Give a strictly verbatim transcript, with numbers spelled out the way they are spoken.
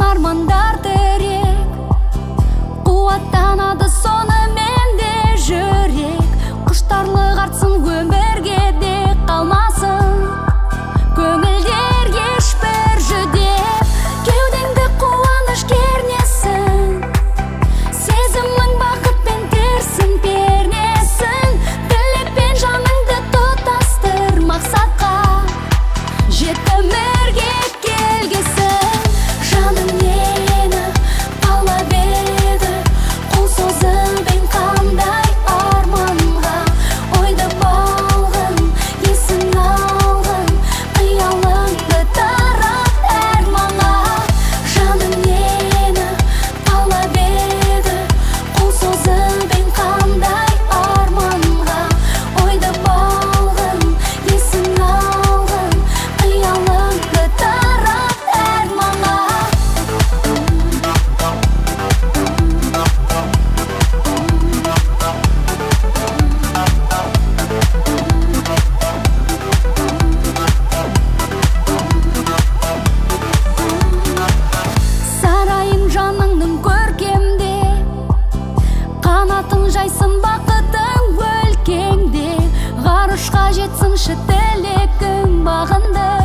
армандар тірек, қуаттанады сонымен де жүрек. Құштарлық артсын, өмірге де қалмасын көңілдер ешбір жүдеп. Кеудеңді қуаныш кернесін, сезімің бақытпен терсін пернесін. Тілекпен жаныңды тұтастыр мақсатқа, жет өмірге келгесін. Жаным нені қалап еді, қол созып ең қандай арманға. Ойды балғын, есін алғын, қиялыңды тарат әр маңға. Жаным нені қалап еді, қол созып ең қандай арманға. Ойды балғын, есін алғын, қиялыңды тарат әр маңға. Сарайың жаныңның көркемде, қанатың жайсын бақытың өлкеңде. Ғарышқа жетсінші тілегің бағынды,